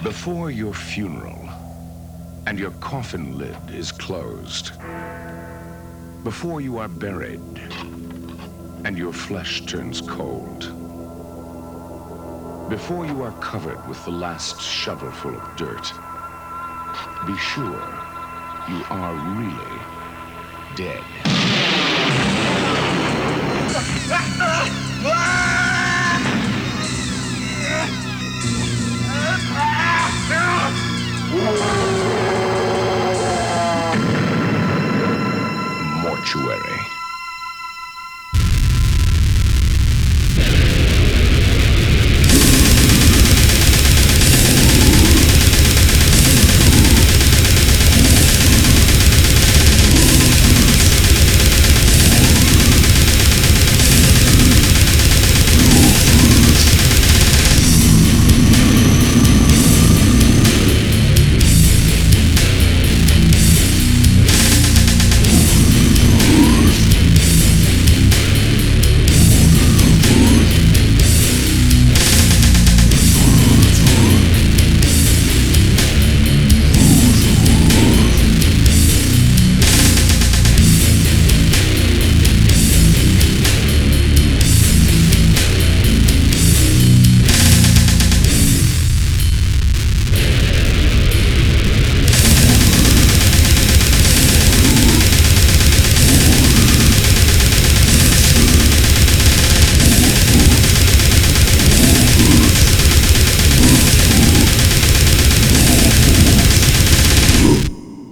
Before your funeral and your coffin lid is closed, before you are buried and your flesh turns cold, before you are covered with the last shovelful of dirt, be sure you are really dead.